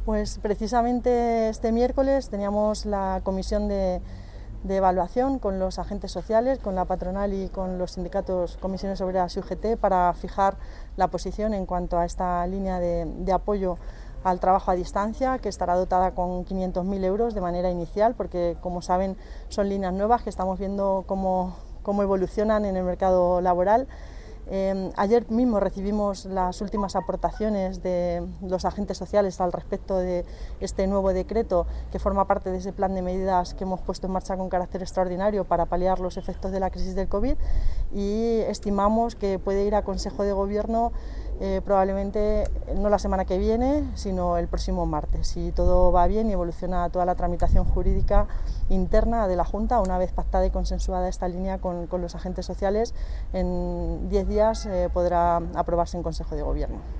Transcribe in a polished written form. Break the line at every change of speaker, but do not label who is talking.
Pues precisamente este miércoles teníamos la comisión de evaluación con los agentes sociales, con la patronal y con los sindicatos, comisiones obreras y UGT, para fijar la posición en cuanto a esta línea de apoyo al trabajo a distancia, que estará dotada con 500.000 euros de manera inicial, porque como saben son líneas nuevas que estamos viendo cómo evolucionan en el mercado laboral. Ayer mismo recibimos las últimas aportaciones de los agentes sociales al respecto de este nuevo decreto, que forma parte de ese plan de medidas que hemos puesto en marcha con carácter extraordinario para paliar los efectos de la crisis del COVID, y estimamos que puede ir a Consejo de Gobierno probablemente no la semana que viene, sino el próximo martes, si todo va bien y evoluciona toda la tramitación jurídica interna de la Junta. Una vez pactada y consensuada esta línea con los agentes sociales, en 10 días podrá aprobarse en Consejo de Gobierno.